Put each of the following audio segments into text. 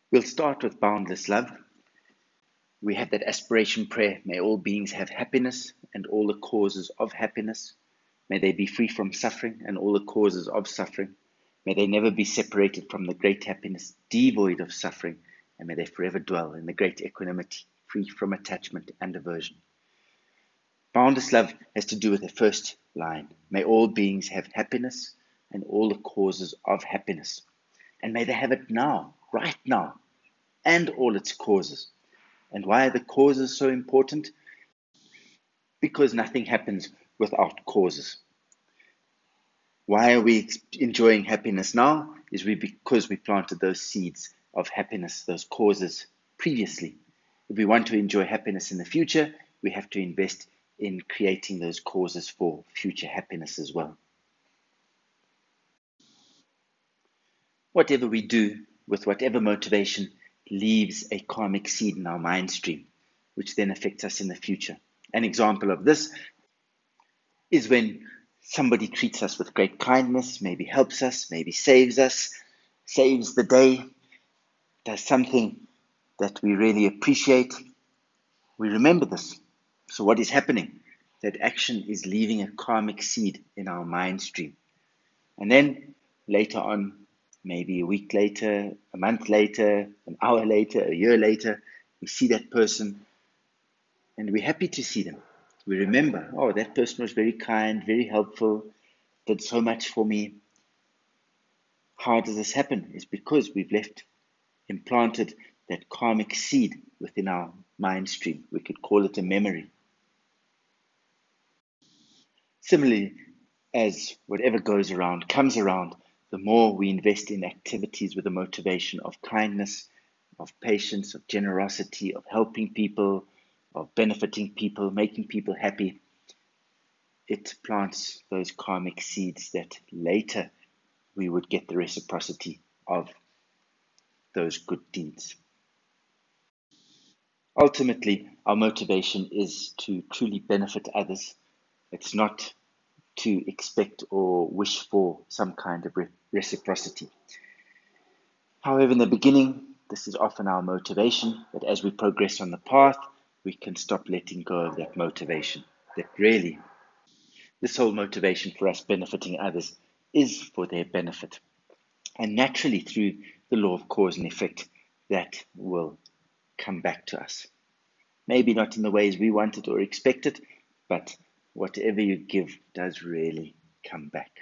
We'll start with boundless love. We have that aspiration prayer. May all beings have happiness and all the causes of happiness. May they be free from suffering and all the causes of suffering. May they never be separated from the great happiness, devoid of suffering. And may they forever dwell in the great equanimity, free from attachment and aversion. Boundless love has to do with the first line. May all beings have happiness and all the causes of happiness. And may they have it now, right now, and all its causes. And why are the causes so important? Because nothing happens without causes. Why are we enjoying happiness now? Because we planted those seeds of happiness, those causes previously. If we want to enjoy happiness in the future, we have to invest in creating those causes for future happiness as well. Whatever we do, with whatever motivation, leaves a karmic seed in our mind stream, which then affects us in the future. An example of this is when somebody treats us with great kindness, maybe helps us, maybe saves us, saves the day, does something that we really appreciate. We remember this. So what is happening? That action is leaving a karmic seed in our mind stream. And then later on, maybe a week later, a month later, an hour later, a year later, we see that person and we're happy to see them. We remember, oh, that person was very kind, very helpful, did so much for me. How does this happen? It's because we've implanted that karmic seed within our mind stream. We could call it a memory. Similarly, as whatever goes around comes around, the more we invest in activities with a motivation of kindness, of patience, of generosity, of helping people, of benefiting people, making people happy, it plants those karmic seeds that later we would get the reciprocity of those good deeds. Ultimately, our motivation is to truly benefit others. It's not to expect or wish for some kind of reciprocity. However, in the beginning, this is often our motivation, but as we progress on the path, we can stop letting go of that motivation. That really, this whole motivation for us benefiting others is for their benefit. And naturally, through the law of cause and effect, that will come back to us. Maybe not in the ways we want it or expect it, but whatever you give does really come back.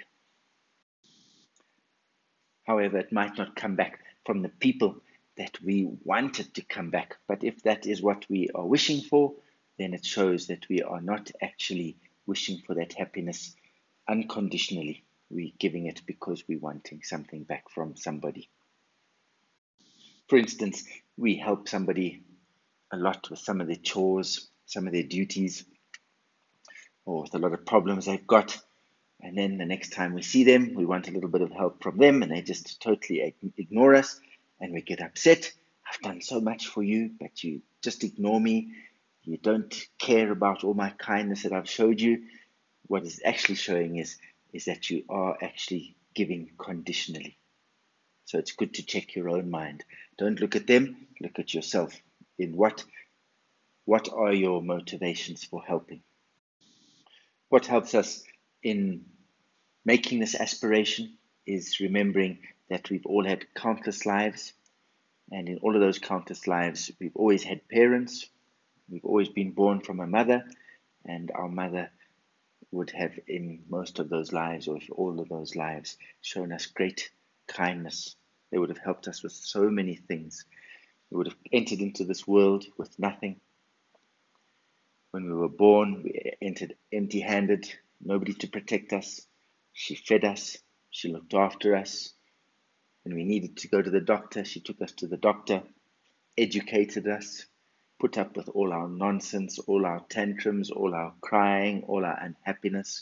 However, it might not come back from the people that we want it to come back. But if that is what we are wishing for, then it shows that we are not actually wishing for that happiness unconditionally. We're giving it because we're wanting something back from somebody. For instance, we help somebody a lot with some of their chores, some of their duties, or with a lot of problems they've got. And then the next time we see them, we want a little bit of help from them, and they just totally ignore us, and we get upset. I've done so much for you, but you just ignore me. You don't care about all my kindness that I've showed you. What is actually showing is that you are actually giving conditionally. So it's good to check your own mind. Don't look at them, look at yourself. In what are your motivations for helping? What helps us in making this aspiration is remembering that we've all had countless lives, and in all of those countless lives, we've always had parents. We've always been born from a mother, and our mother would have, in most of those lives, or if all of those lives, shown us great kindness. They would have helped us with so many things. We would have entered into this world with nothing. When we were born, we entered empty-handed, nobody to protect us. She fed us, she looked after us. When we needed to go to the doctor, she took us to the doctor, educated us, put up with all our nonsense, all our tantrums, all our crying, all our unhappiness.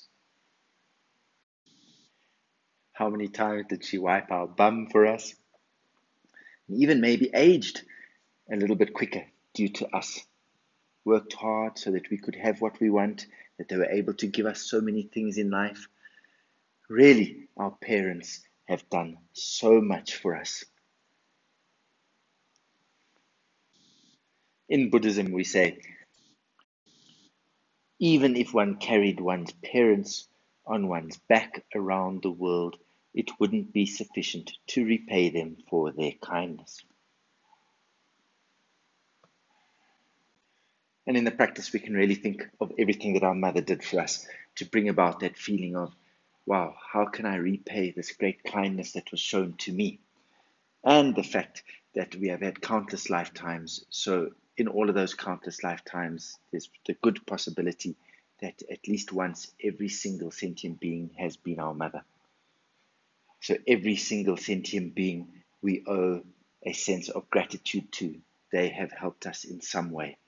How many times did she wipe our bum for us? And even maybe aged a little bit quicker due to us. Worked hard so that we could have what we want, that they were able to give us so many things in life. Really, our parents have done so much for us. In Buddhism, we say, even if one carried one's parents on one's back around the world, it wouldn't be sufficient to repay them for their kindness. And in the practice, we can really think of everything that our mother did for us to bring about that feeling of, wow, how can I repay this great kindness that was shown to me? And the fact that we have had countless lifetimes. So, in all of those countless lifetimes, there's the good possibility that at least once every single sentient being has been our mother. So, every single sentient being we owe a sense of gratitude to. They have helped us in some way.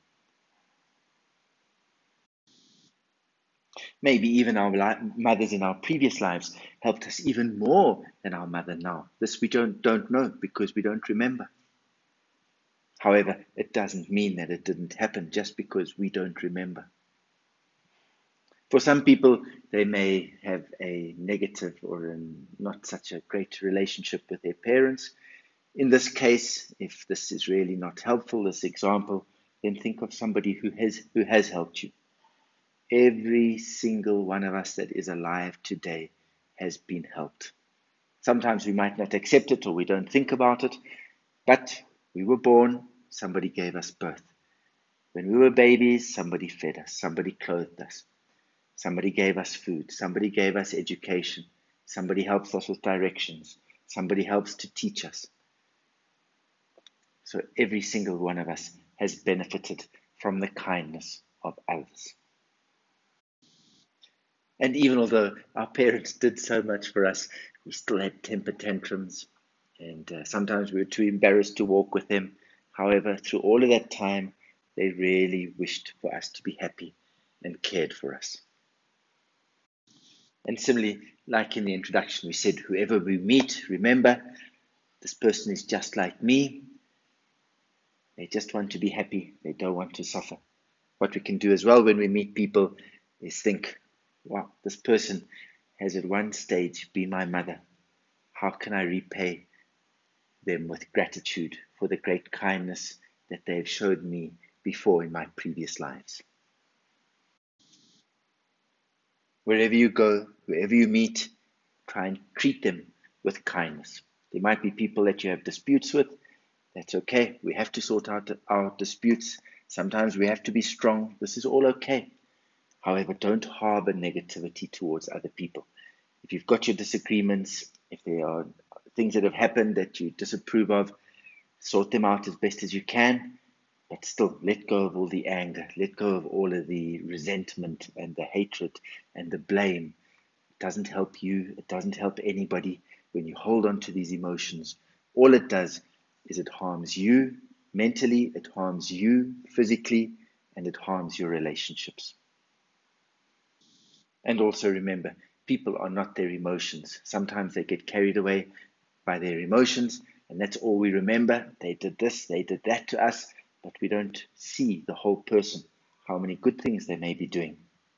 Maybe even our mothers in our previous lives helped us even more than our mother now. This we don't know because we don't remember. However, it doesn't mean that it didn't happen just because we don't remember. For some people, they may have a negative or not such a great relationship with their parents. In this case, if this is really not helpful, this example, then think of somebody who has helped you. Every single one of us that is alive today has been helped. Sometimes we might not accept it or we don't think about it, but we were born, somebody gave us birth. When we were babies, somebody fed us, somebody clothed us, somebody gave us food, somebody gave us education, somebody helps us with directions, somebody helps to teach us. So every single one of us has benefited from the kindness of others. And even although our parents did so much for us, we still had temper tantrums, and sometimes we were too embarrassed to walk with them. However, through all of that time, they really wished for us to be happy and cared for us. And similarly, like in the introduction, we said, whoever we meet, remember, this person is just like me. They just want to be happy. They don't want to suffer. What we can do as well when we meet people is think, wow, this person has at one stage been my mother. How can I repay them with gratitude for the great kindness that they have showed me before in my previous lives? Wherever you go, wherever you meet, try and treat them with kindness. There might be people that you have disputes with. That's okay. We have to sort out our disputes. Sometimes we have to be strong. This is all okay. However, don't harbor negativity towards other people. If you've got your disagreements, if there are things that have happened that you disapprove of, sort them out as best as you can, but still let go of all the anger, let go of all of the resentment and the hatred and the blame. It doesn't help you, it doesn't help anybody. When you hold on to these emotions, all it does is it harms you mentally, it harms you physically, and it harms your relationships. And also remember, people are not their emotions. Sometimes they get carried away by their emotions, and that's all we remember. They did this, they did that to us, but we don't see the whole person, how many good things they may be doing.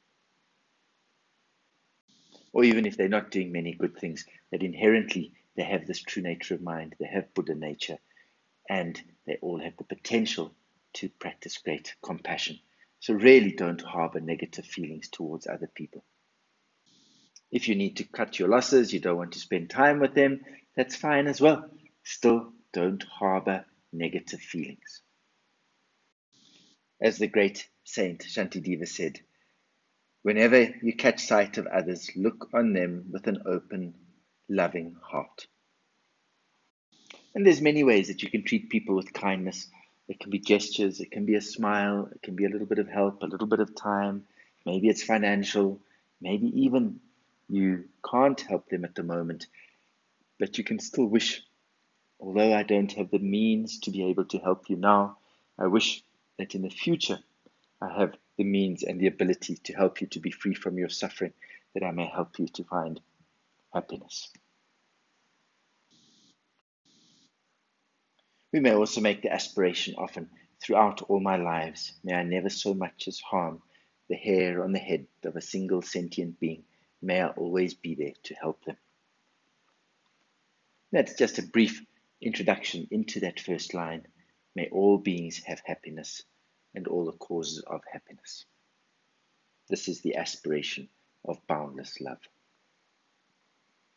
Or even if they're not doing many good things, that inherently they have this true nature of mind, they have Buddha nature, and they all have the potential to practice great compassion. So really don't harbor negative feelings towards other people. If you need to cut your losses, you don't want to spend time with them, that's fine as well. Still, don't harbor negative feelings. As the great saint Shantideva said, whenever you catch sight of others, look on them with an open, loving heart. And there's many ways that you can treat people with kindness. It can be gestures, it can be a smile, it can be a little bit of help, a little bit of time. Maybe it's financial, maybe even you can't help them at the moment, but you can still wish, although I don't have the means to be able to help you now, I wish that in the future I have the means and the ability to help you to be free from your suffering, that I may help you to find happiness. We may also make the aspiration often, throughout all my lives, may I never so much as harm the hair on the head of a single sentient being. May I always be there to help them. That's just a brief introduction into that first line. May all beings have happiness and all the causes of happiness. This is the aspiration of boundless love.